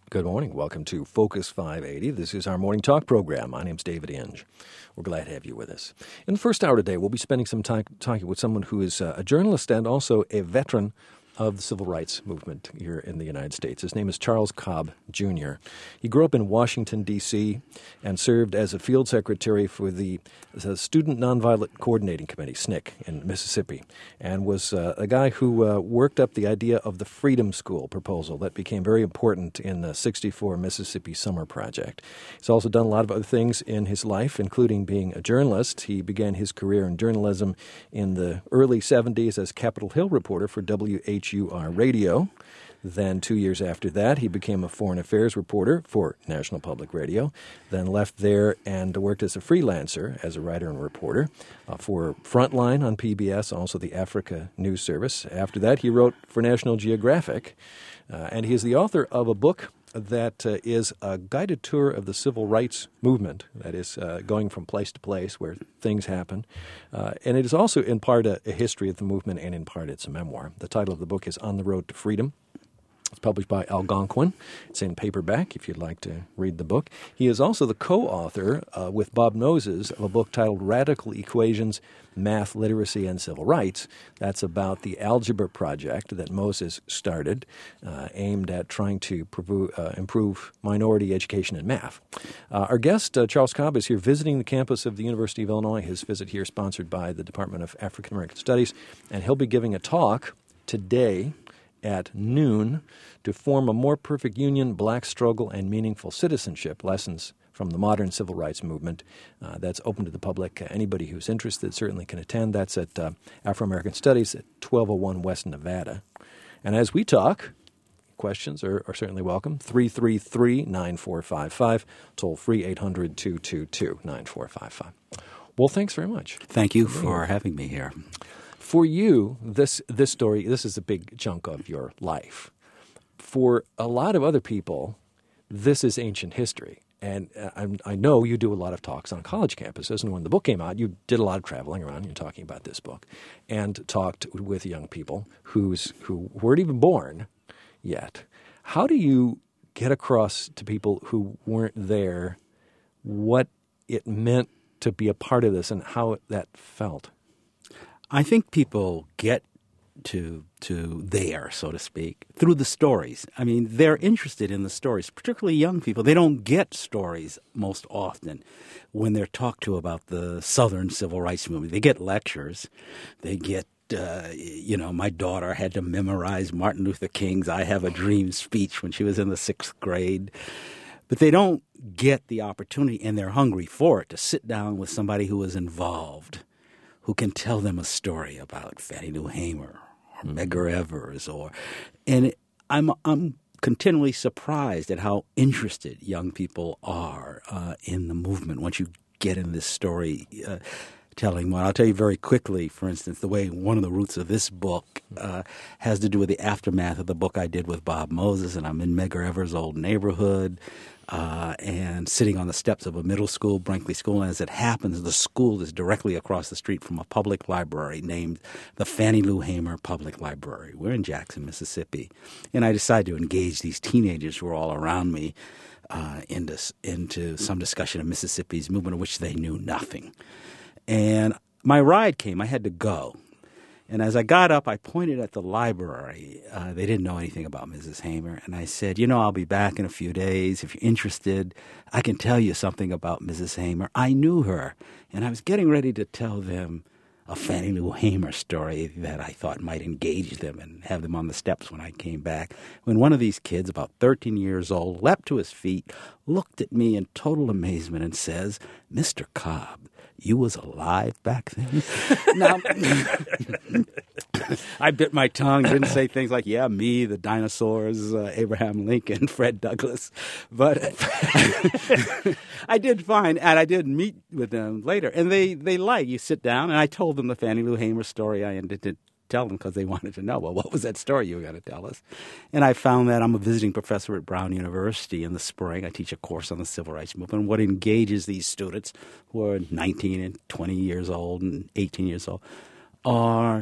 Good morning. Welcome to Focus 580. This is our morning talk program. My name's David Inge. We're glad to have you with us. In the first hour today, we'll be spending some time talking with someone who is a journalist and also a veteran of the civil rights movement here in the United States. His name is Charles Cobb, Jr. He grew up in Washington, D.C., and served as a field secretary for the Student Nonviolent Coordinating Committee, SNCC, in Mississippi, and was a guy who worked up the idea of the Freedom School proposal that became very important in the 64 Mississippi Summer Project. He's also done a lot of other things in his life, including being a journalist. He began his career in journalism in the early 70s as Capitol Hill reporter for WHUR Radio. Then 2 years after that, he became a foreign affairs reporter for National Public Radio, then left there and worked as a freelancer, as a writer and reporter, for Frontline on PBS, also the Africa News Service. After that, he wrote for National Geographic, and he is the author of a book that is a guided tour of the civil rights movement, that is going from place to place where things happen. And it is also in part a history of the movement, and in part it's a memoir. The title of the book is On the Road to Freedom. It's published by Algonquin. It's in paperback if you'd like to read the book. He is also the co-author with Bob Moses of a book titled Radical Equations, Math, Literacy, and Civil Rights. That's about the algebra project that Moses started, aimed at trying to improve minority education in math. Our guest, Charles Cobb, is here visiting the campus of the University of Illinois. His visit here is sponsored by the Department of African American Studies, and he'll be giving a talk today at noon to form a more perfect union, black struggle, and meaningful citizenship, lessons from the modern civil rights movement. That's open to the public. Anybody who's interested certainly can attend. That's at Afro-American Studies at 1201 West Nevada. And as we talk, questions are certainly welcome. 333-9455, toll free 800-222-9455. Well, thanks very much. Thank you for having me here. For you, this story, this is a big chunk of your life. For a lot of other people, this is ancient history. And I know you do a lot of talks on college campuses, and when the book came out, you did a lot of traveling around and talking about this book, and talked with young people who weren't even born yet. How do you get across to people who weren't there what it meant to be a part of this and how that felt? I think people get to there, so to speak, through the stories. I mean, they're interested in the stories, particularly young people. They don't get stories most often when they're talked to about the Southern Civil Rights Movement. They get lectures. They get, my daughter had to memorize Martin Luther King's I Have a Dream speech when she was in the 6th grade. But they don't get the opportunity, and they're hungry for it, to sit down with somebody who was involved, who can tell them a story about Fannie Lou Hamer or Medgar Evers, and I'm continually surprised at how interested young people are in the movement once you get in this story telling one. I'll tell you very quickly, for instance, the way one of the roots of this book has to do with the aftermath of the book I did with Bob Moses, and I'm in Medgar Evers' old neighborhood. And sitting on the steps of a middle school, Brinkley School. And as it happens, the school is directly across the street from a public library named the Fannie Lou Hamer Public Library. We're in Jackson, Mississippi. And I decided to engage these teenagers who were all around me into some discussion of Mississippi's movement of which they knew nothing. And my ride came. I had to go. And as I got up, I pointed at the library. They didn't know anything about Mrs. Hamer. And I said, I'll be back in a few days. If you're interested, I can tell you something about Mrs. Hamer. I knew her. And I was getting ready to tell them a Fannie Lou Hamer story that I thought might engage them and have them on the steps when I came back, when one of these kids, about 13 years old, leapt to his feet, looked at me in total amazement and says, "Mr. Cobb, you was alive back then?" Now, I bit my tongue, didn't say things like, yeah, me, the dinosaurs, Abraham Lincoln, Fred Douglass. But I did find, and I did meet with them later. And they you sit down, and I told them the Fannie Lou Hamer story I ended to tell them because they wanted to know, well, what was that story you were going to tell us? And I found that I'm a visiting professor at Brown University in the spring. I teach a course on the civil rights movement. What engages these students who are 19 and 20 years old and 18 years old are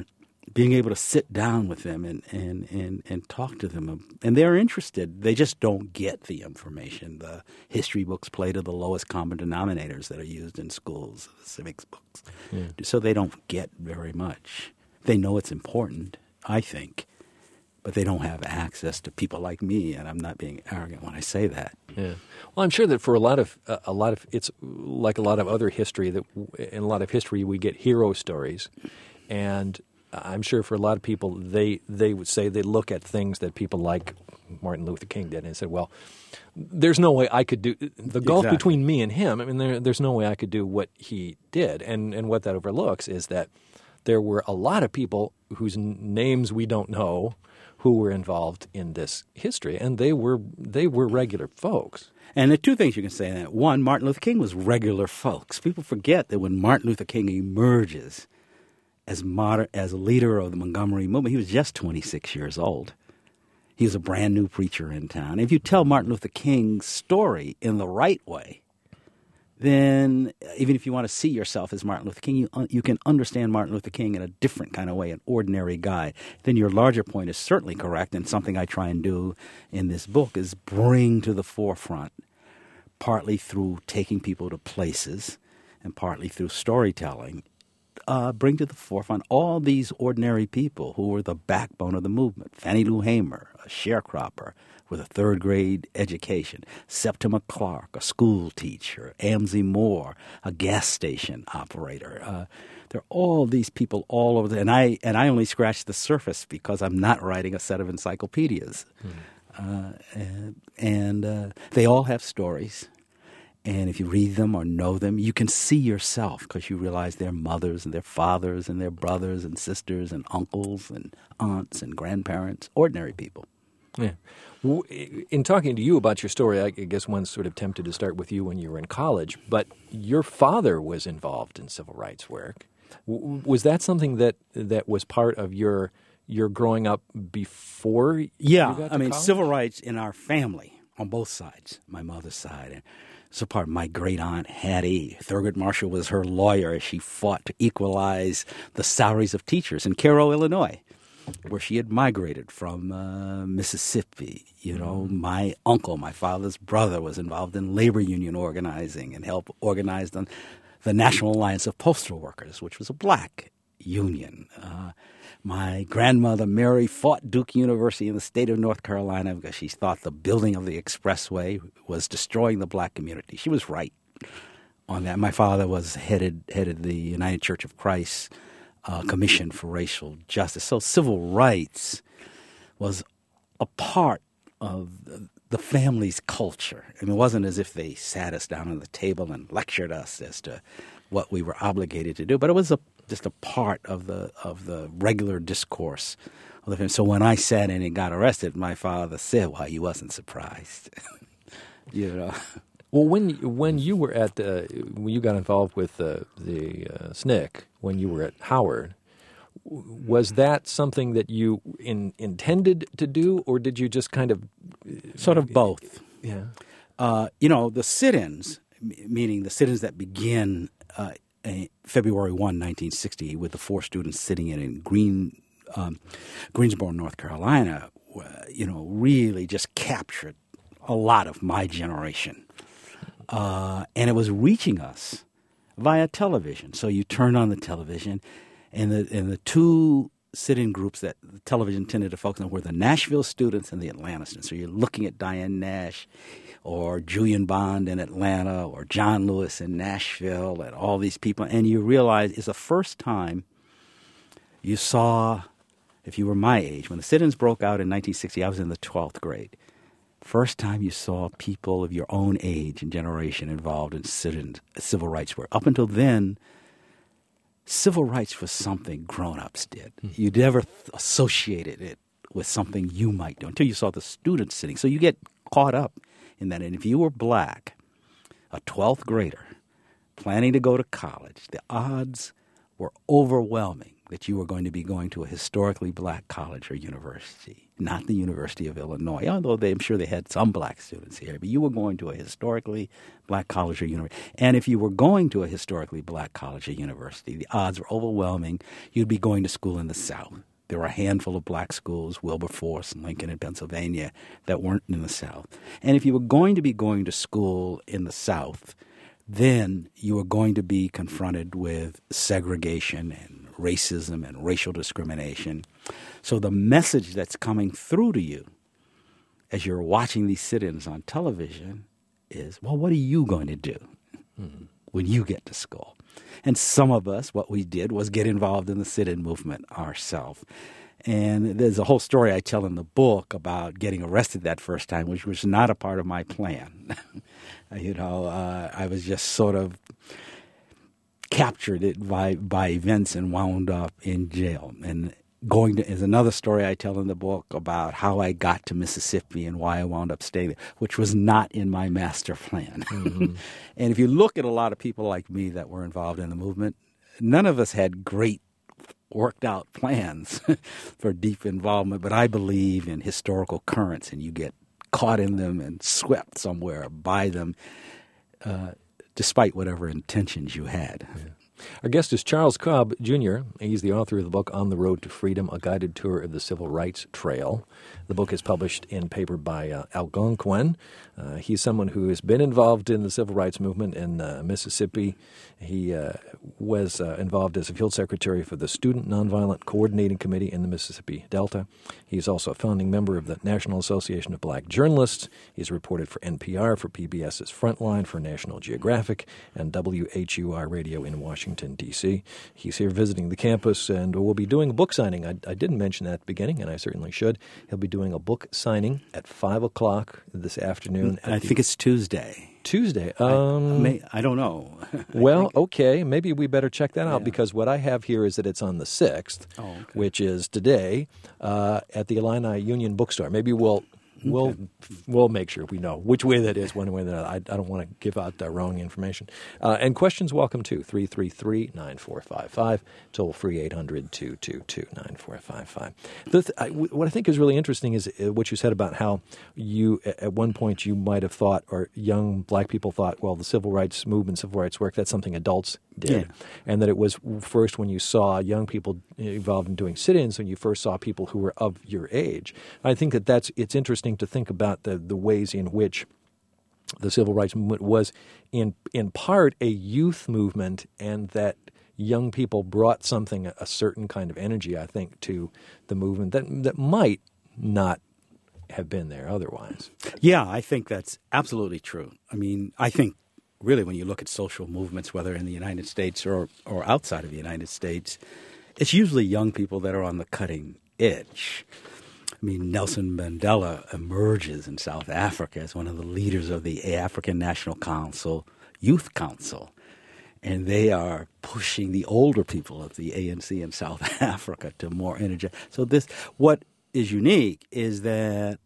being able to sit down with them and talk to them. And they're interested. They just don't get the information. The history books play to the lowest common denominators that are used in schools, the civics books. Yeah. So they don't get very much. They know it's important, I think, but they don't have access to people like me, and I'm not being arrogant when I say that. Yeah. Well, I'm sure that for a lot of it's like a lot of other history, that in a lot of history we get hero stories, and I'm sure for a lot of people they would say they look at things that people like Martin Luther King did and said, well, there's no way I could do the gulf Exactly. between me and him. I mean, there's no way I could do what he did, and what that overlooks is that there were a lot of people whose names we don't know who were involved in this history, and they were regular folks. And the two things you can say in that. One, Martin Luther King was regular folks. People forget that when Martin Luther King emerges as a leader of the Montgomery movement, he was just 26 years old. He was a brand new preacher in town. If you tell Martin Luther King's story in the right way, then even if you want to see yourself as Martin Luther King, you can understand Martin Luther King in a different kind of way, an ordinary guy. Then your larger point is certainly correct, and something I try and do in this book is bring to the forefront, partly through taking people to places and partly through storytelling, bring to the forefront all these ordinary people who were the backbone of the movement. Fannie Lou Hamer, a sharecropper with a third-grade education. Septima Clark, a school teacher. Amzie Moore, a gas station operator. There are all these people all over and I only scratch the surface because I'm not writing a set of encyclopedias. And they all have stories. And if you read them or know them, you can see yourself because you realize their mothers and their fathers and their brothers and sisters and uncles and aunts and grandparents, ordinary people. Yeah. In talking to you about your story, I guess one's sort of tempted to start with you when you were in college, but your father was involved in civil rights work. Was that something that was part of your growing up before you got to college? Civil rights in our family on both sides, my mother's side. And so part of my great-aunt Hattie, Thurgood Marshall was her lawyer as she fought to equalize the salaries of teachers in Cairo, Illinois, where she had migrated from Mississippi. You know, my uncle, my father's brother, was involved in labor union organizing and helped organize the National Alliance of Postal Workers, which was a black union. My grandmother, Mary, fought Duke University in the state of North Carolina because she thought the building of the expressway was destroying the black community. She was right on that. My father was headed the United Church of Christ Commission for Racial Justice. So civil rights was a part of the family's culture. I mean, it wasn't as if they sat us down at the table and lectured us as to what we were obligated to do, but it was just a part of the regular discourse of the family. So when I sat in and got arrested, my father said, "Well, he wasn't surprised." You know. Well, when you were when you got involved with the SNCC, when you were at Howard, was that something that you intended to do, or did you just kind of sort of both? Yeah. The sit-ins, meaning the sit-ins that begin February 1, 1960, with the 4 students sitting in Greensboro, North Carolina, really just captured a lot of my generation. And it was reaching us via television. So you turn on the television, and the 2 sit-in groups that the television tended to focus on were the Nashville students and the Atlanta students. So you're looking at Diane Nash or Julian Bond in Atlanta or John Lewis in Nashville and all these people, and you realize it's the first time you saw, if you were my age, when the sit-ins broke out in 1960, I was in the 12th grade. First time you saw people of your own age and generation involved in sit-ins, civil rights work. Up until then, civil rights was something grown-ups did. You never associated it with something you might do until you saw the students sitting. So you get caught up in that. And if you were black, a 12th grader, planning to go to college, the odds were overwhelming that you were going to be going to a historically black college or university, not the University of Illinois, although I'm sure they had some black students here, but you were going to a historically black college or university. And if you were going to a historically black college or university, the odds were overwhelming you'd be going to school in the South. There were a handful of black schools, Wilberforce and Lincoln in Pennsylvania, that weren't in the South. And if you were going to be going to school in the South, then you were going to be confronted with segregation and racism and racial discrimination. So the message that's coming through to you as you're watching these sit-ins on television is, well, what are you going to do when you get to school? And some of us, what we did was get involved in the sit-in movement ourselves. And there's a whole story I tell in the book about getting arrested that first time, which was not a part of my plan. I was just sort of captured it by events and wound up in jail. And is another story I tell in the book about how I got to Mississippi and why I wound up staying there, which was not in my master plan. Mm-hmm. And if you look at a lot of people like me that were involved in the movement, none of us had great worked out plans for deep involvement, but I believe in historical currents, and you get caught in them and swept somewhere by them, despite whatever intentions you had. Yeah. Our guest is Charles Cobb, Jr. He's the author of the book On the Road to Freedom, A Guided Tour of the Civil Rights Trail. The book is published in paper by Algonquin. He's someone who has been involved in the civil rights movement in Mississippi. He was involved as a field secretary for the Student Nonviolent Coordinating Committee in the Mississippi Delta. He's also a founding member of the National Association of Black Journalists. He's reported for NPR, for PBS's Frontline, for National Geographic, and WHUR Radio in Washington, D.C. He's here visiting the campus, and we'll be doing a book signing. I didn't mention that at the beginning, and I certainly should. He'll be doing a book signing at 5 o'clock this afternoon. I think it's Tuesday. Tuesday. I don't know. Well, okay. Maybe we better check that out, because what I have here is that it's on the 6th, which is today, at the Illini Union Bookstore. Maybe we'll make sure we know which way that is, one way or the other. I don't want to give out wrong information. And questions welcome too, 333-9455, toll free 800-222-9455. What I think is really interesting is what you said about how you, at one point, you might have thought, or young black people thought, well, the civil rights movement, civil rights work, that's something adults did. Yeah. And that it was first when you saw young people involved in doing sit-ins, when you first saw people who were of your age. I think it's interesting to think about the ways in which the civil rights movement was in part a youth movement, and that young people brought something, a certain kind of energy, I think, to the movement that might not have been there otherwise. Yeah, I think that's absolutely true. I mean, I think really when you look at social movements, whether in the United States or outside of the United States, it's usually young people that are on the cutting edge. I mean, Nelson Mandela emerges in South Africa as one of the leaders of the African National Council Youth Council, and they are pushing the older people of the ANC in South Africa to more energy. So what is unique is that,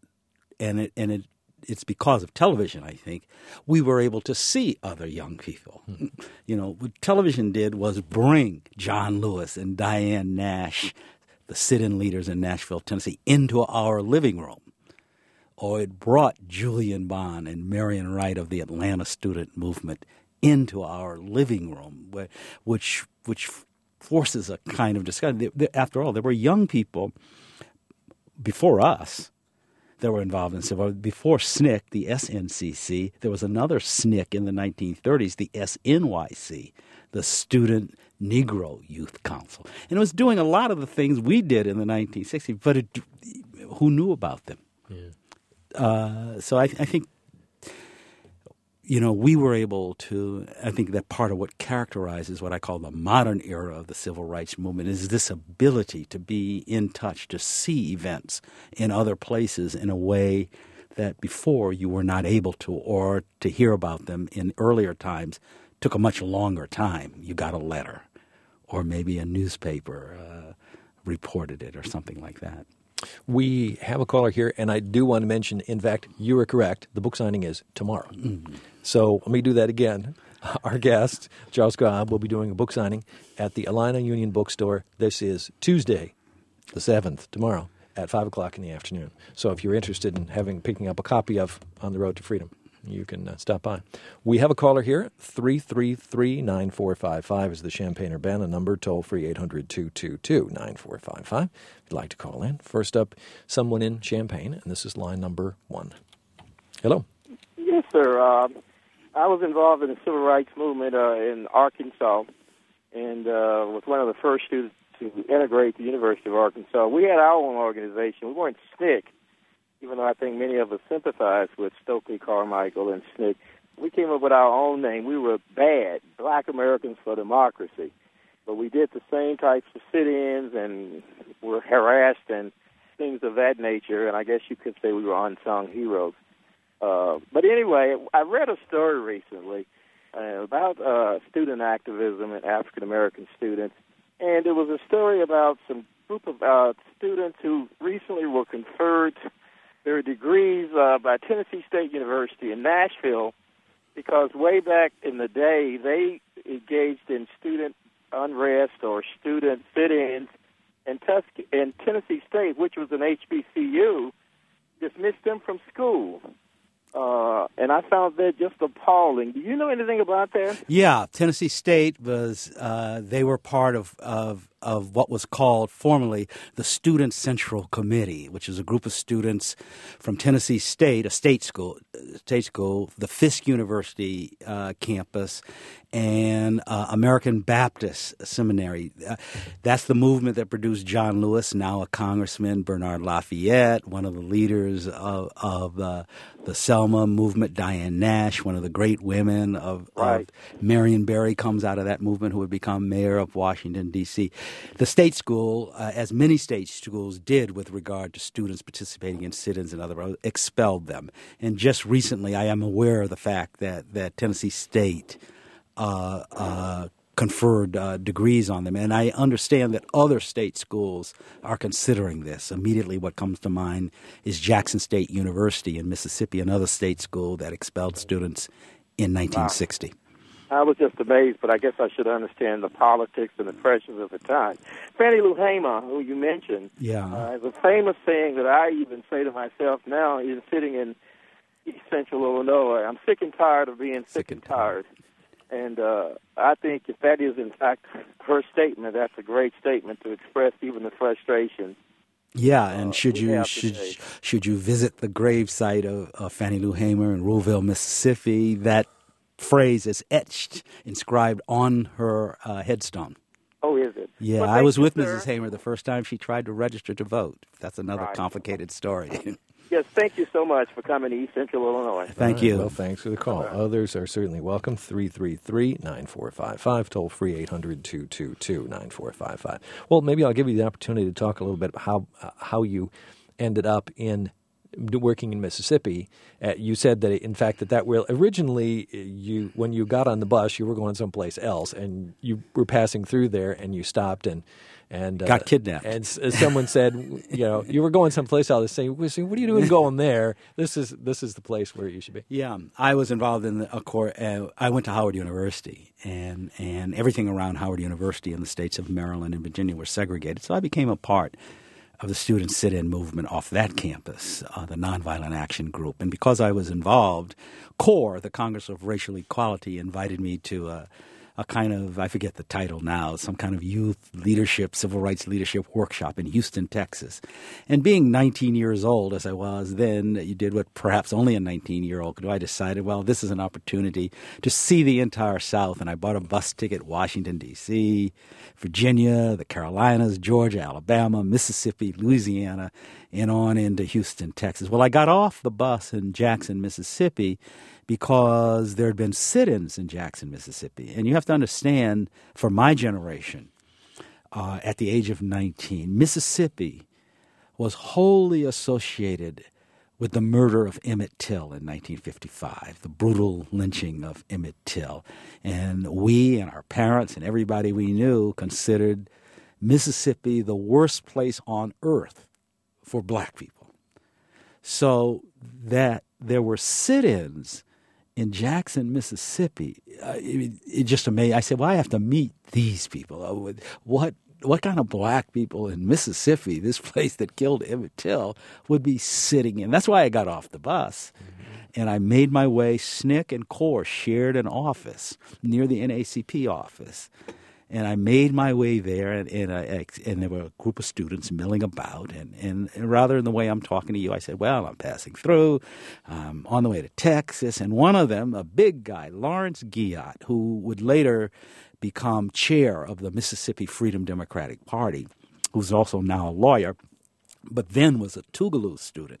it's because of television, I think, we were able to see other young people. Mm-hmm. You know, what television did was bring John Lewis and Diane Nash, the sit-in leaders in Nashville, Tennessee, into our living room. Or it brought Julian Bond and Marion Wright of the Atlanta student movement into our living room, which forces a kind of discussion. After all, there were young people before us that were involved in civil rights. Before SNCC, the SNCC, there was another SNCC in the 1930s, the SNYC, the Student Negro Youth Council. And it was doing a lot of the things we did in the 1960s, but who knew about them? Yeah. So I think, we were able to, I think that part of what characterizes what I call the modern era of the civil rights movement is this ability to be in touch, to see events in other places in a way that before you were not able to, or to hear about them in earlier times took a much longer time. You got a letter, or maybe a newspaper reported it or something like that. We have a caller here, and I do want to mention, in fact, you are correct. The book signing is tomorrow. Mm-hmm. So let me do that again. Our guest, Charles Cobb, will be doing a book signing at the Alina Union Bookstore. This is Tuesday, the 7th, tomorrow, at 5 o'clock in the afternoon. So if you're interested in picking up a copy of On the Road to Freedom, you can stop by. We have a caller here. 333-9455 is the Champaign-Urbana number. Toll free 800-222-9455. If you'd like to call in. First up, someone in Champaign, and this is line number 1. Hello. Yes, sir. I was involved in the civil rights movement in Arkansas, and was one of the first students to integrate the University of Arkansas. We had our own organization. We weren't SNCC, even though I think many of us sympathized with Stokely Carmichael and SNCC. We came up with our own name. We were BAD, Black Americans for Democracy. But we did the same types of sit-ins and were harassed and things of that nature, and I guess you could say we were unsung heroes. But anyway, I read a story recently about student activism and African-American students, and it was a story about some group of students who recently were conferred their degrees by Tennessee State University in Nashville because way back in the day, they engaged in student unrest or student sit-ins, and Tennessee State, which was an HBCU, dismissed them from school. And I found that just appalling. Do you know anything about that? Yeah, Tennessee State was, they were part of what was called formerly the Student Central Committee, which is a group of students from Tennessee State, a state school, the Fisk University campus, and American Baptist Seminary. That's the movement that produced John Lewis, now a congressman, Bernard Lafayette, one of the leaders of the Selma movement, Diane Nash, one of the great women of Marion Barry comes out of that movement, who would become mayor of Washington, D.C. The state school, as many state schools did with regard to students participating in sit-ins and other, expelled them. And just recently, I am aware of the fact that Tennessee State conferred degrees on them. And I understand that other state schools are considering this. Immediately what comes to mind is Jackson State University in Mississippi, another state school that expelled students in 1960. Wow. I was just amazed, but I guess I should understand the politics and the pressures of the time. Fannie Lou Hamer, who you mentioned, has a famous saying that I even say to myself now, is sitting in East Central Illinois, I'm sick and tired of being sick and tired. And I think if that is, in fact, her statement, that's a great statement to express even the frustration. Yeah, and should you visit the gravesite of Fannie Lou Hamer in Ruleville, Mississippi, that phrase is etched, inscribed on her headstone. Oh, is it? Yeah, well, I was with Mrs. Hamer the first time she tried to register to vote. That's another complicated story. Yes, thank you so much for coming to East Central Illinois. Thank you. Well, thanks for the call. Others are certainly welcome. 333-9455, toll free 800-222-9455. Well, maybe I'll give you the opportunity to talk a little bit about how you ended up in working in Mississippi. You said that, in fact, that originally when you got on the bus, you were going someplace else, and you were passing through there, and you stopped and got kidnapped. And someone said, you were going someplace else. Saying, "What are you doing going there? This is the place where you should be." Yeah, I was involved in I went to Howard University, and everything around Howard University in the states of Maryland and Virginia were segregated. So I became a part of the student sit-in movement off that campus, the Nonviolent Action Group. And because I was involved, CORE, the Congress of Racial Equality, invited me to a kind of, I forget the title now, some kind of youth leadership, civil rights leadership workshop in Houston, Texas. And being 19 years old, as I was then, you did what perhaps only a 19-year-old could do. I decided, well, this is an opportunity to see the entire South. And I bought a bus ticket, Washington, D.C., Virginia, the Carolinas, Georgia, Alabama, Mississippi, Louisiana, and on into Houston, Texas. Well, I got off the bus in Jackson, Mississippi, because there had been sit-ins in Jackson, Mississippi. And you have to understand, for my generation, at the age of 19, Mississippi was wholly associated with the murder of Emmett Till in 1955, the brutal lynching of Emmett Till. And we and our parents and everybody we knew considered Mississippi the worst place on earth for black people. So that there were sit-ins in Jackson, Mississippi, it just amazed. I said, well, I have to meet these people. What kind of black people in Mississippi, this place that killed Emmett Till, would be sitting in? That's why I got off the bus. And I made my way. SNCC and CORE shared an office near the NAACP office. And I made my way there, and there were a group of students milling about. And rather than the way I'm talking to you, I said, well, I'm passing through. I'm on the way to Texas. And one of them, a big guy, Lawrence Guyot, who would later become chair of the Mississippi Freedom Democratic Party, who's also now a lawyer, but then was a Tougaloo student,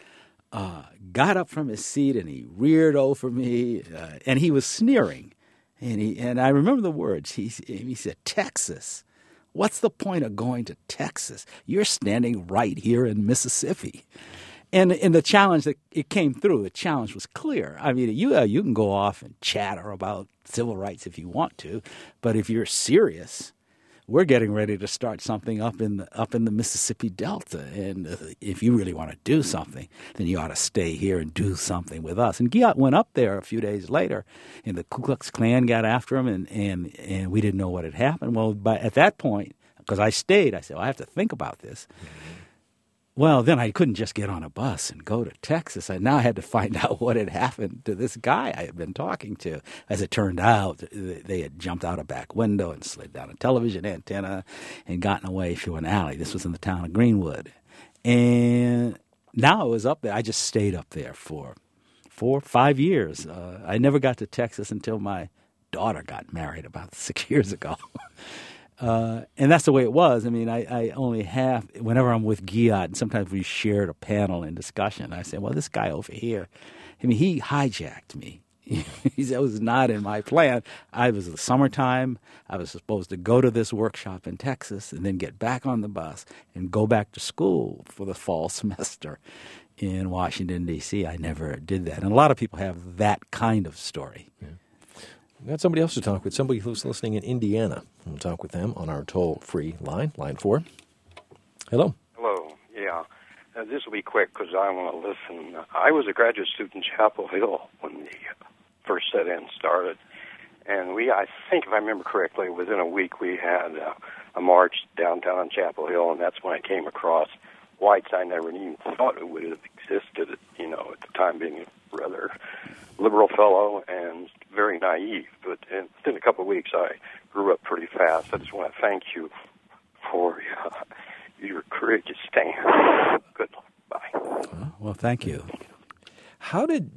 got up from his seat and he reared over me, and he was sneering. And I remember the words. He said, Texas. What's the point of going to Texas? You're standing right here in Mississippi. And the challenge that it came through, the challenge was clear. I mean, you can go off and chatter about civil rights if you want to, but if you're serious, we're getting ready to start something up in the Mississippi Delta, and if you really want to do something, then you ought to stay here and do something with us. And Guyot went up there a few days later, and the Ku Klux Klan got after him, and we didn't know what had happened. Well, at that point, because I stayed, I said, well, I have to think about this. Mm-hmm. Well, then I couldn't just get on a bus and go to Texas. I now had to find out what had happened to this guy I had been talking to. As it turned out, they had jumped out a back window and slid down a television antenna and gotten away through an alley. This was in the town of Greenwood. And now I was up there. I just stayed up there for 4 or 5 years. I never got to Texas until my daughter got married about 6 years ago. And that's the way it was. I mean, I only have, whenever I'm with Guyot, and sometimes we shared a panel and discussion, I said, well, this guy over here, I mean, he hijacked me. He said it was not in my plan. I was the summertime. I was supposed to go to this workshop in Texas and then get back on the bus and go back to school for the fall semester in Washington, D.C. I never did that. And a lot of people have that kind of story. Yeah. We've got somebody else to talk with, somebody who's listening in Indiana. We'll talk with them on our toll-free line, line 4. Hello. Hello, yeah. This will be quick because I want to listen. I was a graduate student in Chapel Hill when the first set-in started. And I think if I remember correctly, within a week we had a march downtown Chapel Hill, and that's when I came across whites I never even thought it would have existed, at the time being a rather liberal fellow and very naive. But within a couple of weeks, I grew up pretty fast. I just want to thank you for your courageous stand. Good luck. Bye. Well, thank you. How did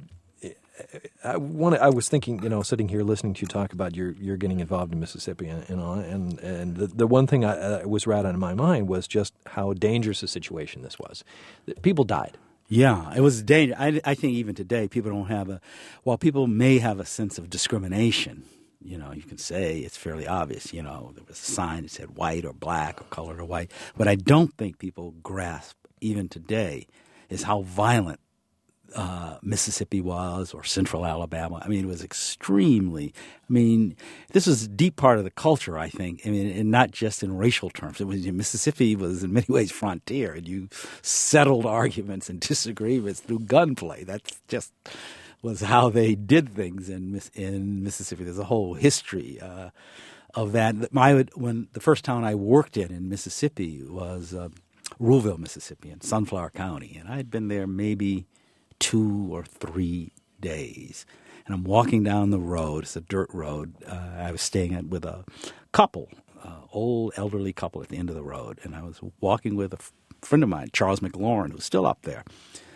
I was thinking, sitting here listening to you talk about you're getting involved in Mississippi and the one thing I was right on in my mind was just how dangerous a situation this was. People died. Yeah, it was dangerous. I think even today people don't have while people may have a sense of discrimination, you can say it's fairly obvious, there was a sign that said white or black or colored or white. But I don't think people grasp even today is how violent Mississippi was, or central Alabama. I mean, it was extremely, this was a deep part of the culture, I think. And not just in racial terms. Mississippi was in many ways frontier, and you settled arguments and disagreements through gunplay. That's just was how they did things in Mississippi. There's a whole history of that. When the first town I worked in Mississippi was Ruleville, Mississippi, in Sunflower County, and I had been there maybe 2 or 3 days. And I'm walking down the road. It's a dirt road. I was staying with a couple, old elderly couple at the end of the road. And I was walking with a friend of mine, Charles McLaurin, who's still up there,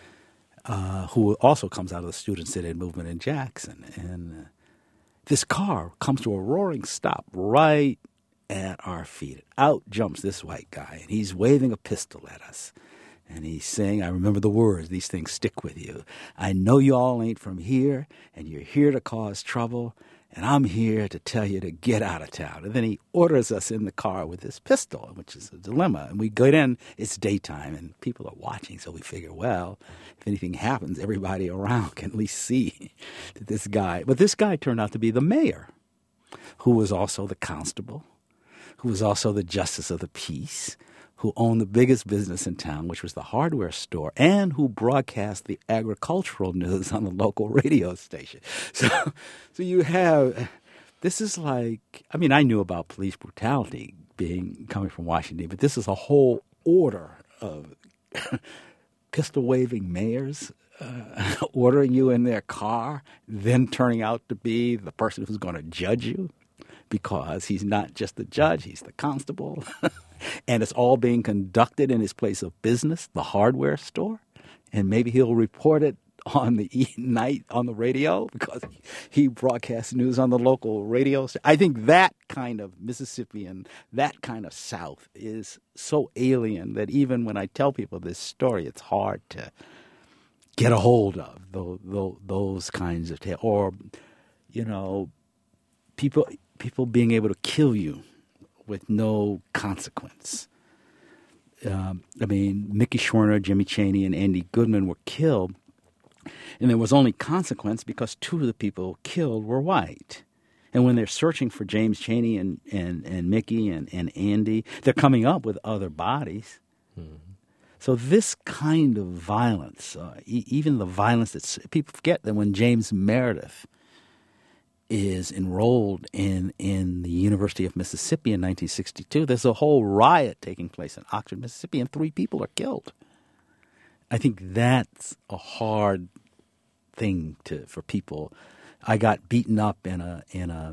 who also comes out of the student sit-in movement in Jackson. And this car comes to a roaring stop right at our feet. Out jumps this white guy, and he's waving a pistol at us. And he's saying, I remember the words, these things stick with you. I know you all ain't from here, and you're here to cause trouble, and I'm here to tell you to get out of town. And then he orders us in the car with this pistol, which is a dilemma. And we get in, it's daytime, and people are watching, so we figure, well, if anything happens, everybody around can at least see that this guy. But this guy turned out to be the mayor, who was also the constable, who was also the justice of the peace, who owned the biggest business in town, which was the hardware store, and who broadcast the agricultural news on the local radio station. So you have, this is like, I mean, I knew about police brutality coming from Washington, but this is a whole order of pistol-waving mayors ordering you in their car, then turning out to be the person who's going to judge you because he's not just the judge, he's the constable. And it's all being conducted in his place of business, the hardware store. And maybe he'll report it on the night on the radio because he broadcasts news on the local radio. I think that kind of Mississippian, that kind of South is so alien that even when I tell people this story, it's hard to get a hold of those kinds of tales. Or, you know, people being able to kill you with no consequence. I mean, Mickey Schwerner, Jimmy Chaney, and Andy Goodman were killed, and there was only consequence because two of the people killed were white. And when they're searching for James Chaney and Mickey and Andy, they're coming up with other bodies. Mm-hmm. So this kind of violence, even the violence that people forget that when James Meredith is enrolled in the University of Mississippi in 1962, there's a whole riot taking place in Oxford, Mississippi, and 3 people are killed. I think that's a hard thing for people. I got beaten up in a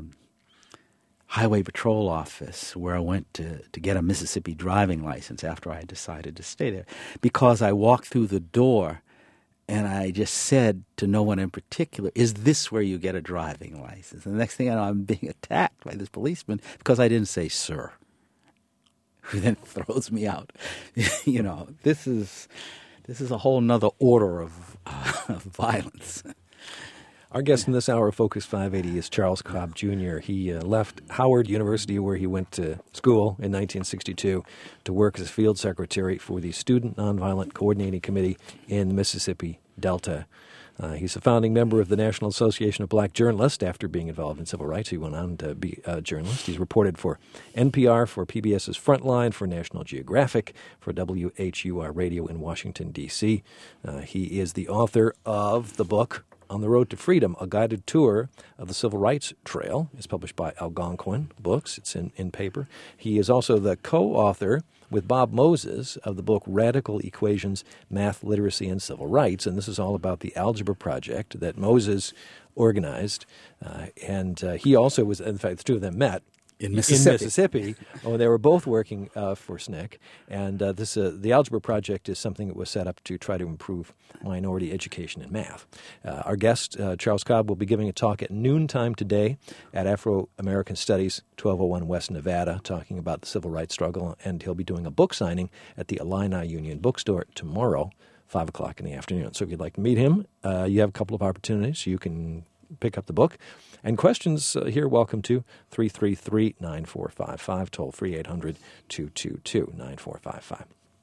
highway patrol office where I went to get a Mississippi driving license after I decided to stay there because I walked through the door and I just said to no one in particular, "Is this where you get a driving license?" And the next thing I know, I'm being attacked by this policeman because I didn't say "sir," who then throws me out. You know, this is a whole nother order of violence. Our guest in this hour of Focus 580 is Charles Cobb, Jr. He left Howard University, where he went to school in 1962, to work as field secretary for the Student Nonviolent Coordinating Committee in the Mississippi Delta. He's a founding member of the National Association of Black Journalists. After being involved in civil rights, he went on to be a journalist. He's reported for NPR, for PBS's Frontline, for National Geographic, for WHUR Radio in Washington, D.C. He is the author of the book On the Road to Freedom, A Guided Tour of the Civil Rights Trail. It's published by Algonquin Books. It's in paper. He is also the co-author with Bob Moses of the book Radical Equations, Math, Literacy, and Civil Rights. And this is all about the Algebra Project that Moses organized. He also was, in fact, the two of them met in Mississippi. They were both working for SNCC. And the Algebra Project is something that was set up to try to improve minority education in math. Our guest, Charles Cobb, will be giving a talk at noontime today at Afro-American Studies, 1201 West Nevada, talking about the civil rights struggle. And he'll be doing a book signing at the Illini Union Bookstore tomorrow, 5 o'clock in the afternoon. So if you'd like to meet him, you have a couple of opportunities. You can pick up the book. And questions here, welcome to 333-9455, toll free 800-222-9455.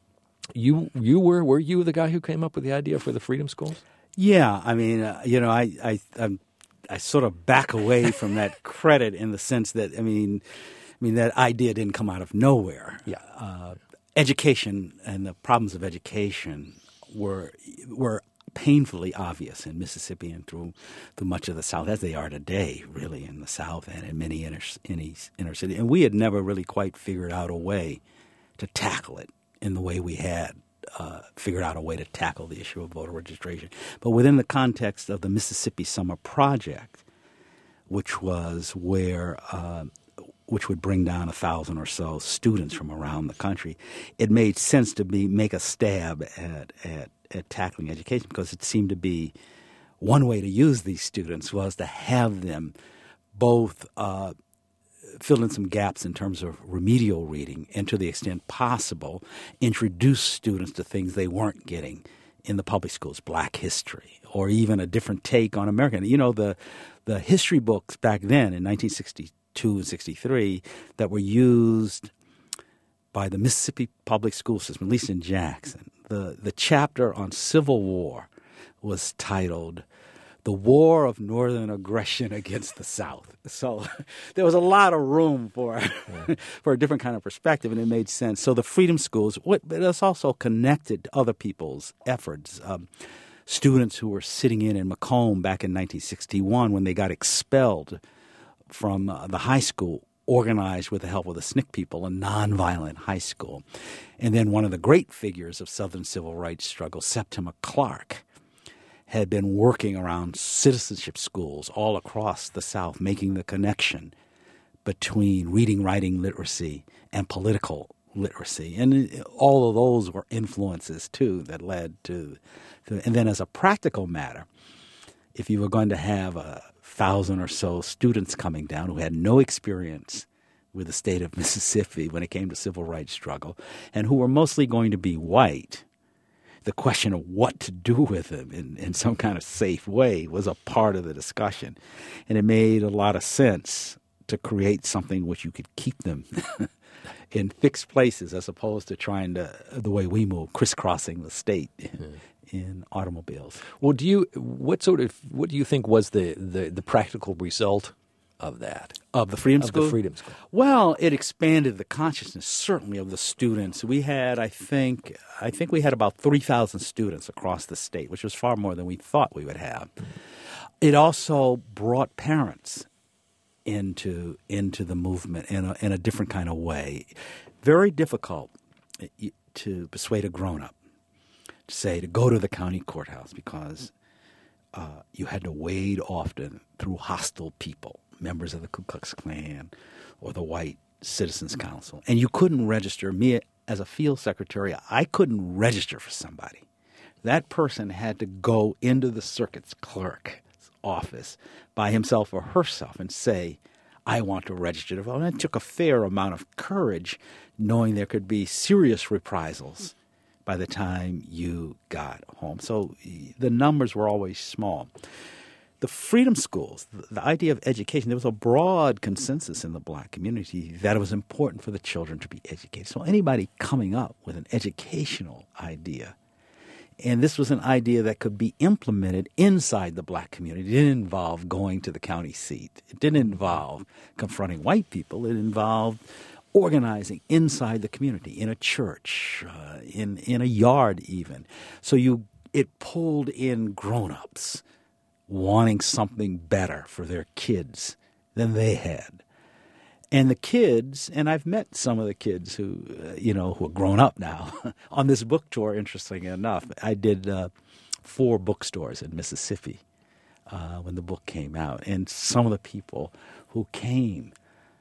Were you the guy who came up with the idea for the Freedom Schools? Yeah, I mean, I sort of back away from that credit in the sense that I mean that idea didn't come out of nowhere. Yeah, education and the problems of education were painfully obvious in Mississippi and through much of the South, as they are today, really, in the South and in many inner city. And we had never really quite figured out a way to tackle it in the way we had figured out a way to tackle the issue of voter registration. But within the context of the Mississippi Summer Project, which was which would bring down 1,000 or so students from around the country, it made sense to make a stab at tackling education, because it seemed to be one way to use these students was to have them both fill in some gaps in terms of remedial reading and, to the extent possible, introduce students to things they weren't getting in the public schools, Black history, or even a different take on American. You know, the history books back then in 1962 and 63 that were used by the Mississippi public school system, at least in Jackson, the chapter on Civil War was titled the war of northern aggression against the South. So there was a lot of room for for a different kind of perspective, and it made sense. So the Freedom Schools, but it's also connected to other people's efforts. Students who were sitting in Macomb back in 1961 when they got expelled from the high school, organized with the help of the SNCC people, a nonviolent high school. And then one of the great figures of Southern civil rights struggle, Septima Clark, had been working around citizenship schools all across the South, making the connection between reading, writing literacy and political literacy. And all of those were influences, too, that led to and then as a practical matter, if you were going to have 1,000 or so students coming down who had no experience with the state of Mississippi when it came to civil rights struggle, and who were mostly going to be white, the question of what to do with them in some kind of safe way was a part of the discussion. And it made a lot of sense to create something which you could keep them in fixed places as opposed to trying to, the way we move, crisscrossing the state in automobiles. Well, what do you think was the practical result of that? Of the Freedom School? Of the Freedom School. Well, it expanded the consciousness, certainly, of the students. We had, I think we had about 3,000 students across the state, which was far more than we thought we would have. It also brought parents into the movement in a different kind of way. Very difficult to persuade a grown-up to go to the county courthouse because you had to wade often through hostile people, members of the Ku Klux Klan or the White Citizens Council. And you couldn't register. Me, as a field secretary, I couldn't register for somebody. That person had to go into the circuit's clerk's office by himself or herself and say, I want to register to vote. And it took a fair amount of courage, knowing there could be serious reprisals by the time you got home. So the numbers were always small. The Freedom Schools, the idea of education, there was a broad consensus in the black community that it was important for the children to be educated. So anybody coming up with an educational idea, and this was an idea that could be implemented inside the black community. It didn't involve going to the county seat. It didn't involve confronting white people. It involved organizing inside the community, in a church, in a yard even. So it pulled in grown-ups wanting something better for their kids than they had. And the kids, and I've met some of the kids who are grown up now on this book tour, interestingly enough. I did 4 bookstores in Mississippi when the book came out. And some of the people who came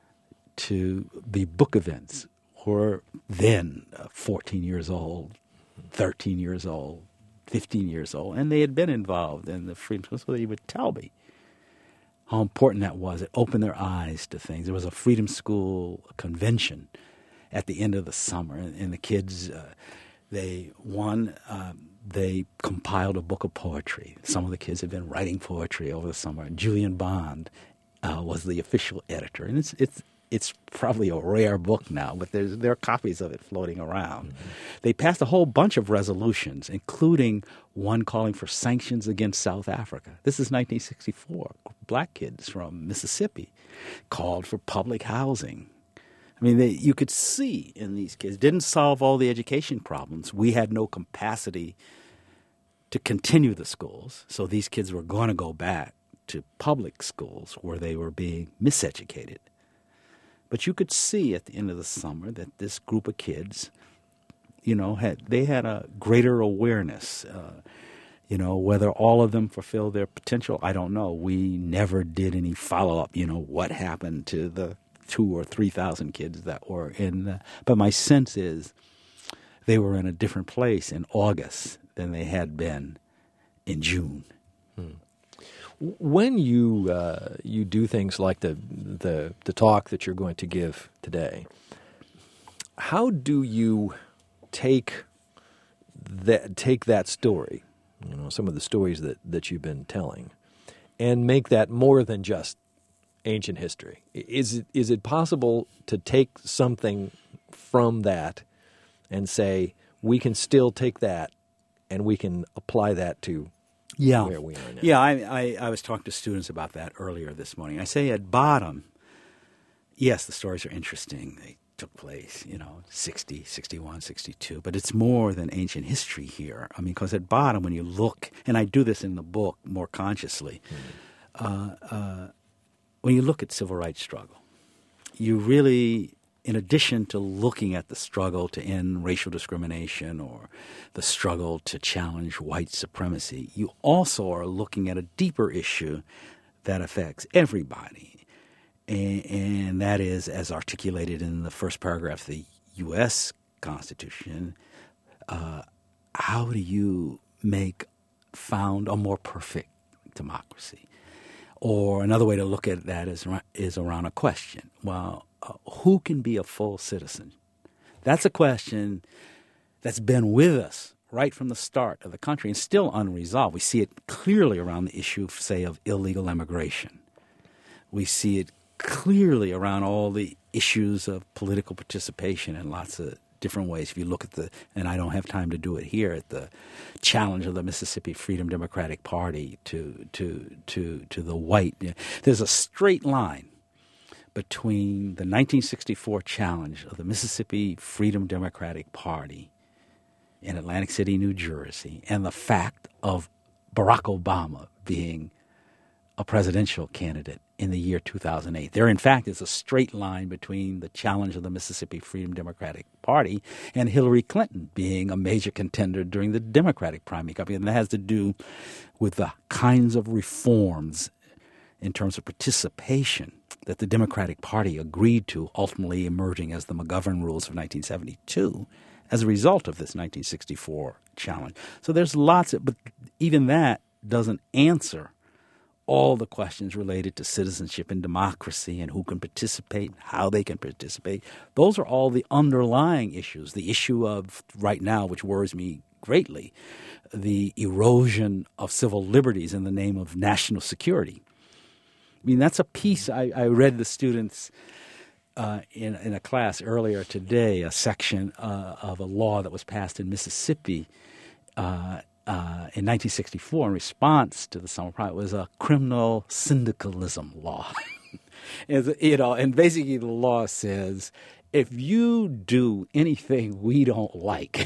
to the book events were then 14 years old, 13 years old, 15 years old, and they had been involved in the Freedom School, so they would tell me how important that was. It opened their eyes to things. There was a Freedom School convention at the end of the summer, and the kids, they compiled a book of poetry. Some of the kids had been writing poetry over the summer. Julian Bond was the official editor, and it's probably a rare book now, but there are copies of it floating around. Mm-hmm. They passed a whole bunch of resolutions, including one calling for sanctions against South Africa. This is 1964. Black kids from Mississippi called for public housing. I mean, you could see in these kids, didn't solve all the education problems. We had no capacity to continue the schools, so these kids were going to go back to public schools where they were being miseducated. But you could see at the end of the summer that this group of kids, had a greater awareness. Whether all of them fulfilled their potential, I don't know. We never did any follow-up, what happened to the 2,000 or 3,000 kids that were in. But my sense is they were in a different place in August than they had been in June. When you do things like the talk that you're going to give today, how do you take that story, some of the stories that you've been telling, and make that more than just ancient history? Is it possible to take something from that and say we can still take that and we can apply that to where we are now. Yeah, I was talking to students about that earlier this morning. I say at bottom, yes, the stories are interesting. They took place, 60, 61, 62. But it's more than ancient history here. I mean, because at bottom, when you look, and I do this in the book more consciously, when you look at civil rights struggle, you really, in addition to looking at the struggle to end racial discrimination or the struggle to challenge white supremacy, you also are looking at a deeper issue that affects everybody. And that is, as articulated in the first paragraph of the U.S. Constitution, how do you found a more perfect democracy? Or another way to look at that is around a question. Well, who can be a full citizen? That's a question that's been with us right from the start of the country and still unresolved. We see it clearly around the issue, say, of illegal immigration. We see it clearly around all the issues of political participation in lots of different ways. If you look at and I don't have time to do it here, at the challenge of the Mississippi Freedom Democratic Party to the white, there's a straight line between the 1964 challenge of the Mississippi Freedom Democratic Party in Atlantic City, New Jersey, and the fact of Barack Obama being a presidential candidate in the year 2008. There, in fact, is a straight line between the challenge of the Mississippi Freedom Democratic Party and Hillary Clinton being a major contender during the Democratic primary campaign. And that has to do with the kinds of reforms in terms of participation that the Democratic Party agreed to, ultimately emerging as the McGovern Rules of 1972 as a result of this 1964 challenge. So there's but even that doesn't answer all the questions related to citizenship and democracy and who can participate, how they can participate. Those are all the underlying issues. The issue of right now, which worries me greatly, the erosion of civil liberties in the name of national security. I mean, that's a piece I read the students in a class earlier today, a section of a law that was passed in Mississippi in 1964 in response to the Summer Project. Was a criminal syndicalism law. And basically the law says, if you do anything we don't like,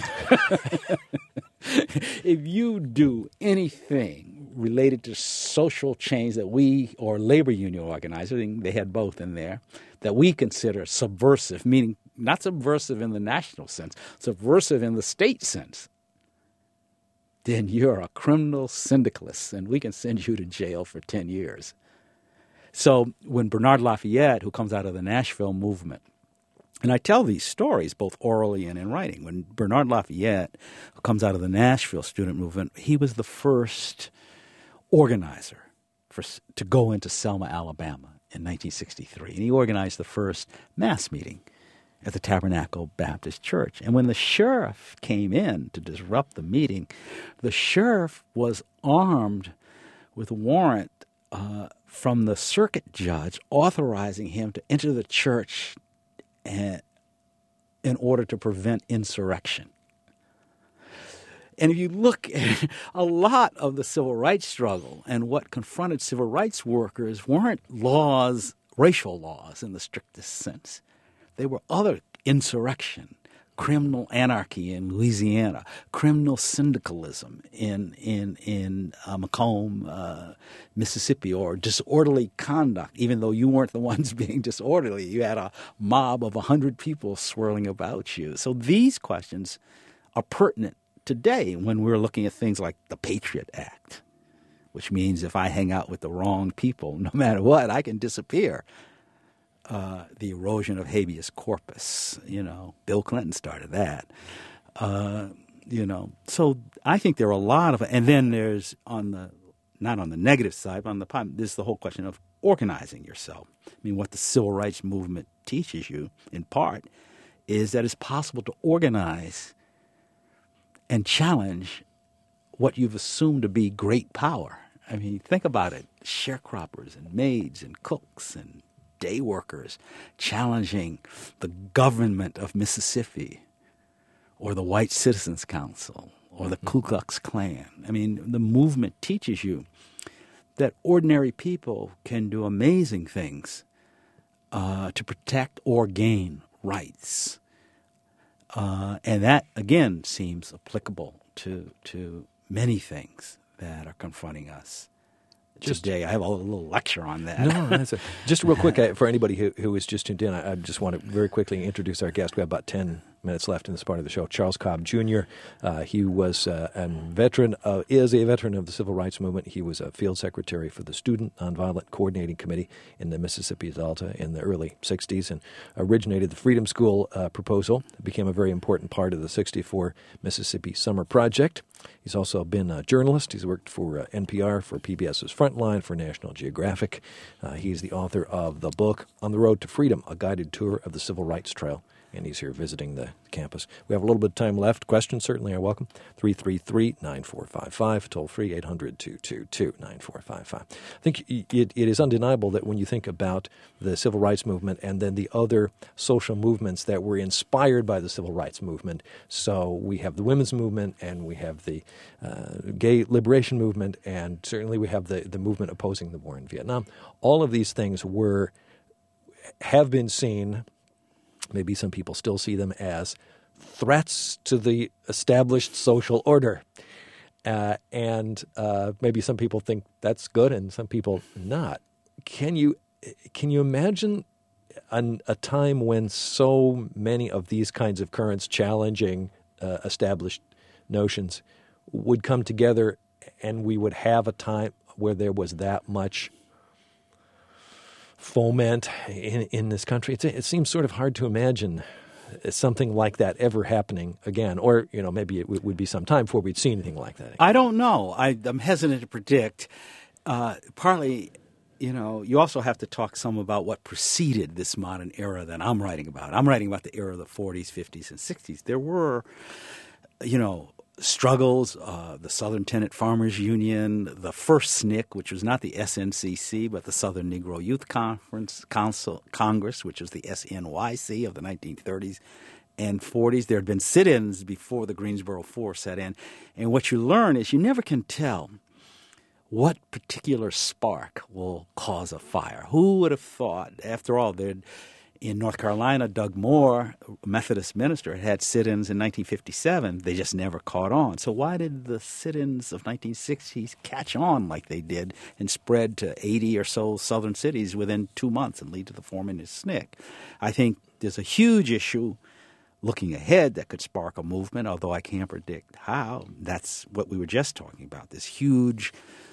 if you do anything related to social change that or labor union organizers, they had both in there, that we consider subversive, meaning not subversive in the national sense, subversive in the state sense, then you're a criminal syndicalist, and we can send you to jail for 10 years. So when Bernard Lafayette, who comes out of the Nashville movement, and I tell these stories both orally and in writing, when Bernard Lafayette, who comes out of the Nashville student movement, he was the first organizer to go into Selma, Alabama in 1963. And he organized the first mass meeting at the Tabernacle Baptist Church. And when the sheriff came in to disrupt the meeting, the sheriff was armed with a warrant from the circuit judge authorizing him to enter the church in order to prevent insurrection. And if you look at a lot of the civil rights struggle and what confronted civil rights workers weren't laws, racial laws in the strictest sense. They were other insurrection, criminal anarchy in Louisiana, criminal syndicalism in Macomb, Mississippi, or disorderly conduct, even though you weren't the ones being disorderly. You had a mob of 100 people swirling about you. So these questions are pertinent today when we're looking at things like the Patriot Act, which means if I hang out with the wrong people, no matter what, I can disappear. The erosion of habeas corpus, Bill Clinton started that, So I think there are a lot of, and then there's not on the negative side, but on the positive, there's the whole question of organizing yourself. I mean, what the civil rights movement teaches you, in part, is that it's possible to organize and challenge what you've assumed to be great power. I mean, think about it: sharecroppers and maids and cooks and day workers challenging the government of Mississippi or the White Citizens Council or the Ku Klux Klan. I mean, the movement teaches you that ordinary people can do amazing things to protect or gain rights. And that, again, seems applicable to many things that are confronting us today. I have a little lecture on that. No, just real quick, for anybody who is just tuned in, I just want to very quickly introduce our guest. We have about 10 minutes left in this part of the show. Charles Cobb Jr. He was a veteran, is a veteran of the Civil Rights Movement. He was a field secretary for the Student Nonviolent Coordinating Committee in the Mississippi Delta in the early 60s and originated the Freedom School proposal. It became a very important part of the 64 Mississippi Summer Project. He's also been a journalist. He's worked for NPR, for PBS's Frontline, for National Geographic. He's the author of the book On the Road to Freedom, A Guided Tour of the Civil Rights Trail. And he's here visiting the campus. We have a little bit of time left. Questions certainly are welcome. 333-9455, toll free 800-222-9455. I think it is undeniable that when you think about the Civil Rights Movement and then the other social movements that were inspired by the Civil Rights Movement, so we have the women's movement and we have the gay liberation movement, and certainly we have the movement opposing the war in Vietnam. All of these things have been seen. Maybe some people still see them as threats to the established social order. And maybe some people think that's good and some people not. Can you imagine a time when so many of these kinds of currents challenging established notions would come together and we would have a time where there was that much foment in this country? It seems sort of hard to imagine something like that ever happening again, or maybe it would be some time before we'd see anything like that again. I don't know. I'm hesitant to predict. Partly, you also have to talk some about what preceded this modern era that I'm writing about. I'm writing about the era of the 40s, 50s, and 60s. There were, struggles, the Southern Tenant Farmers Union, the first SNCC, which was not the SNCC, but the Southern Negro Youth Congress, which was the SNYC of the 1930s and 40s. There had been sit-ins before the Greensboro Four set in. And what you learn is you never can tell what particular spark will cause a fire. Who would have thought, after all, in North Carolina, Doug Moore, a Methodist minister, had sit-ins in 1957. They just never caught on. So why did the sit-ins of 1960s catch on like they did and spread to 80 or so southern cities within 2 months and lead to the forming of SNCC? I think there's a huge issue looking ahead that could spark a movement, although I can't predict how. That's what we were just talking about, this huge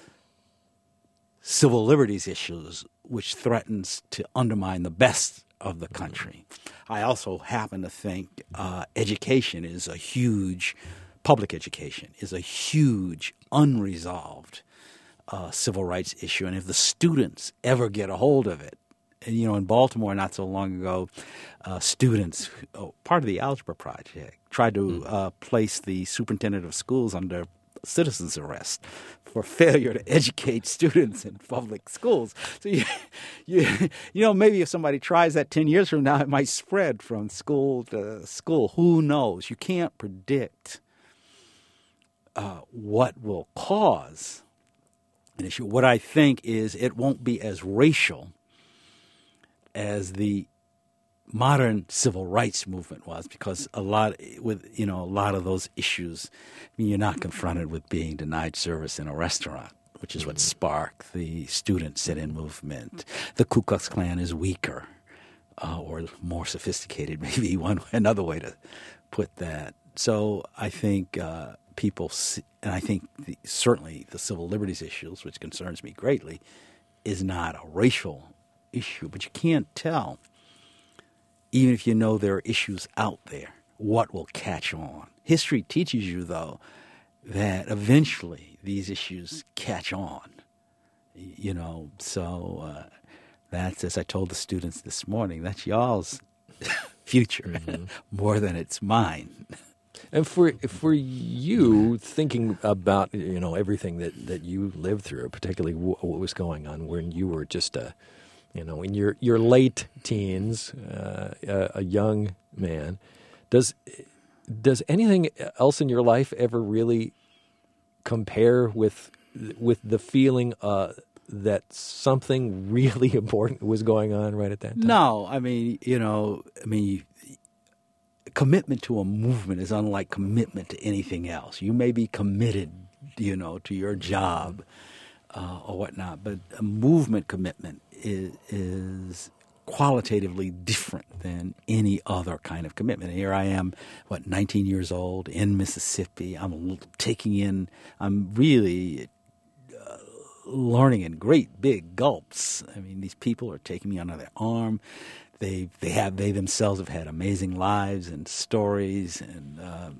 civil liberties issues which threatens to undermine the best of the country. I also happen to think education is a huge, public education is a huge unresolved civil rights issue. And if the students ever get a hold of it, and, in Baltimore not so long ago, students, part of the Algebra Project, tried to place the superintendent of schools under citizen's arrest for failure to educate students in public schools. So, maybe if somebody tries that 10 years from now, it might spread from school to school. Who knows? You can't predict what will cause an issue. What I think is it won't be as racial as the modern civil rights movement was, because a lot of those issues, you're not confronted with being denied service in a restaurant, which is what sparked the student sit-in movement. The Ku Klux Klan is weaker or more sophisticated, maybe another way to put that. So I think people see, and I think certainly the civil liberties issues, which concerns me greatly, is not a racial issue, but you can't tell, even if you know there are issues out there, what will catch on. History teaches you, though, that eventually these issues catch on. So that's, as I told the students this morning, that's y'all's future more than it's mine. And for you, thinking about everything that you lived through, particularly what was going on when you were just in your late teens, a young man, Does anything else in your life ever really compare with the feeling that something really important was going on right at that time? No, commitment to a movement is unlike commitment to anything else. You may be committed, to your job or whatnot, but a movement commitment is qualitatively different than any other kind of commitment. And here I am, 19 years old in Mississippi. I'm really learning in great big gulps. I mean, these people are taking me under their arm. They themselves have had amazing lives and stories, and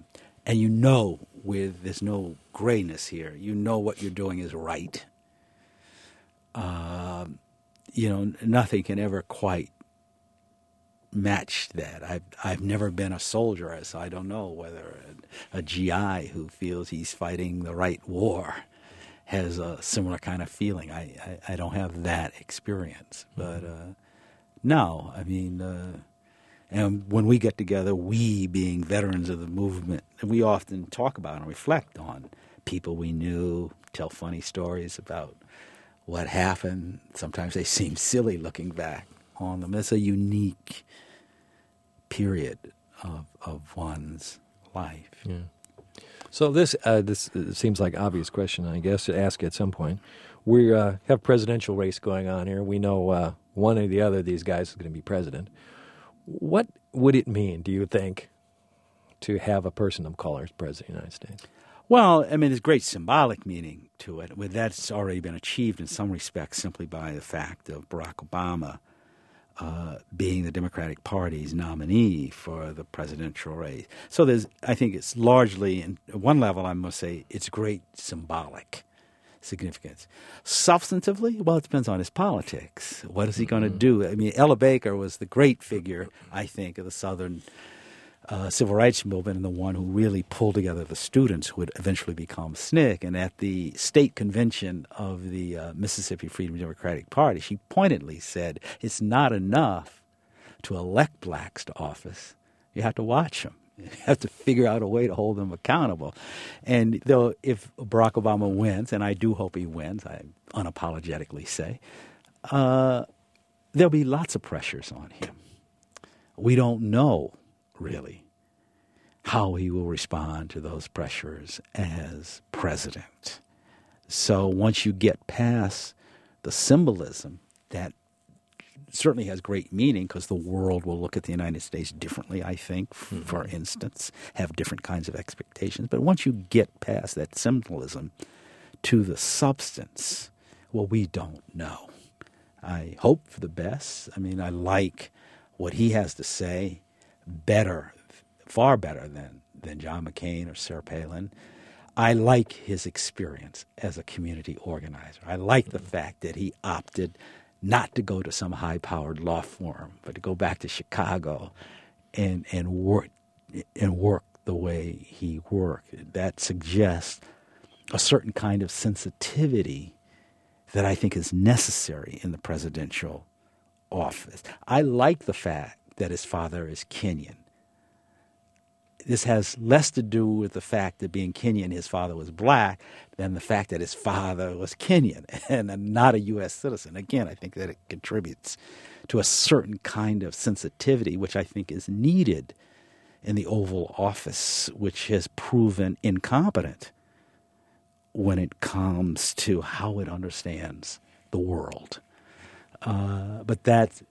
there's no grayness here. You know what you're doing is right. Nothing can ever quite match that. I've never been a soldier, so I don't know whether a GI who feels he's fighting the right war has a similar kind of feeling. I don't have that experience, but no, and when we get together, we being veterans of the movement, we often talk about and reflect on people we knew, tell funny stories about what happened. Sometimes they seem silly looking back on them. It's a unique period of one's life. Yeah. So this seems like an obvious question, I guess, to ask at some point. We have a presidential race going on here. We know one or the other of these guys is going to be president. What would it mean, do you think, to have a person of color as president of the United States? Well, there's great symbolic meaning to it. That's already been achieved in some respects simply by the fact of Barack Obama being the Democratic Party's nominee for the presidential race. So I think it's largely, at one level, I must say, it's great symbolic significance. Substantively, well, it depends on his politics. What is he going to do? Ella Baker was the great figure, I think, of the Southern civil rights movement, and the one who really pulled together the students who would eventually become SNCC. And at the state convention of the Mississippi Freedom Democratic Party, she pointedly said, it's not enough to elect blacks to office. You have to watch them. You have to figure out a way to hold them accountable. And though if Barack Obama wins, and I do hope he wins, I unapologetically say, there'll be lots of pressures on him. We don't know, really, how he will respond to those pressures as president. So once you get past the symbolism, that certainly has great meaning because the world will look at the United States differently, I think, for instance, have different kinds of expectations. But once you get past that symbolism to the substance, well, we don't know. I hope for the best. I like what he has to say far better than John McCain or Sarah Palin. I like his experience as a community organizer. I like the fact that he opted not to go to some high-powered law firm, but to go back to Chicago and work the way he worked. That suggests a certain kind of sensitivity that I think is necessary in the presidential office. I like the fact that his father is Kenyan. This has less to do with the fact that being Kenyan, his father was black, than the fact that his father was Kenyan and not a U.S. citizen. Again, I think that it contributes to a certain kind of sensitivity, which I think is needed in the Oval Office, which has proven incompetent when it comes to how it understands the world. But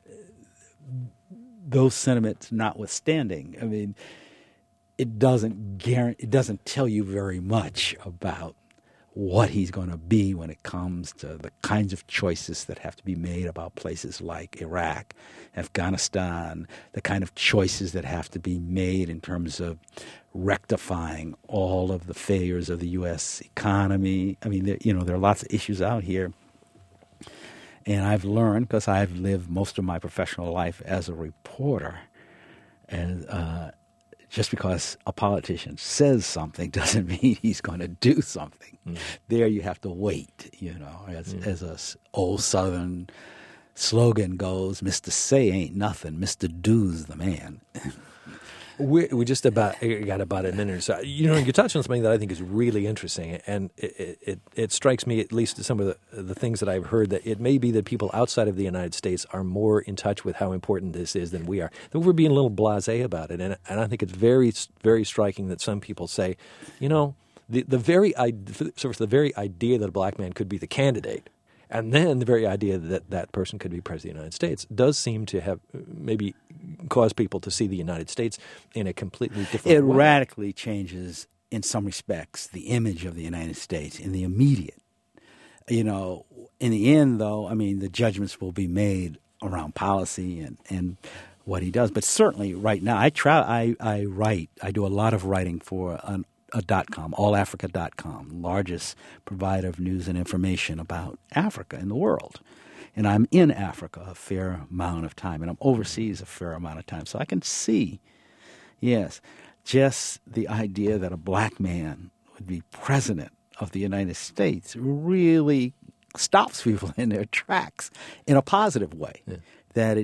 those sentiments notwithstanding, it doesn't tell you very much about what he's going to be when it comes to the kinds of choices that have to be made about places like Iraq, Afghanistan, the kind of choices that have to be made in terms of rectifying all of the failures of the U.S. economy. There are lots of issues out here. And I've learned, because I've lived most of my professional life as a reporter, and just because a politician says something doesn't mean he's going to do something. There you have to wait, as a old Southern slogan goes, Mr. Say ain't nothing, Mr. Do's the man. We just got about a minute or so. You know, you touched on something that I think is really interesting, and it strikes me, at least some of the things that I've heard, that it may be that people outside of the United States are more in touch with how important this is than we are. That we're being a little blasé about it, and I think it's very, very striking that some people say, you know, the very idea that a black man could be the candidate, and then the very idea that that person could be president of the United States does seem to have maybe caused people to see the United States in a completely different way. It radically changes, in some respects, the image of the United States in the immediate. You know, in the end, though, I mean, the judgments will be made around policy and what he does. But certainly right now, I do a lot of writing for a .com, allafrica.com, largest provider of news and information about Africa in the world. And I'm in Africa a fair amount of time, and I'm overseas a fair amount of time. So I can see, yes, just the idea that a black man would be president of the United States really stops people in their tracks in a positive way. Yeah. That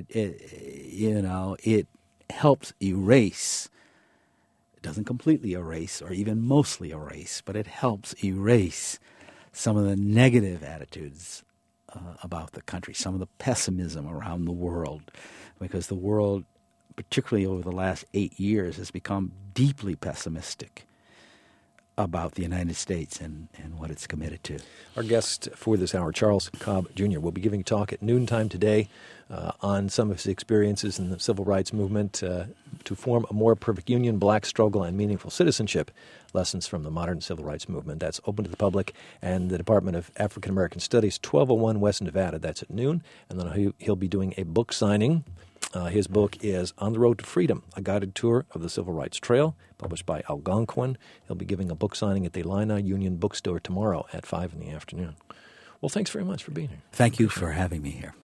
it helps erase. It doesn't completely erase or even mostly erase, but it helps erase some of the negative attitudes about the country, some of the pessimism around the world, because the world, particularly over the last 8 years, has become deeply pessimistic about the United States and what it's committed to. Our guest for this hour, Charles Cobb Jr., will be giving a talk at noontime today on some of his experiences in the civil rights movement to form a more perfect union, black struggle, and meaningful citizenship, lessons from the modern civil rights movement. That's open to the public and the Department of African American Studies, 1201 West Nevada. That's at noon. And then he'll be doing a book signing. His book is On the Road to Freedom, a guided tour of the Civil Rights Trail, published by Algonquin. He'll be giving a book signing at the Illini Union Bookstore tomorrow at 5 in the afternoon. Well, thanks very much for being here. Thank you for having me here.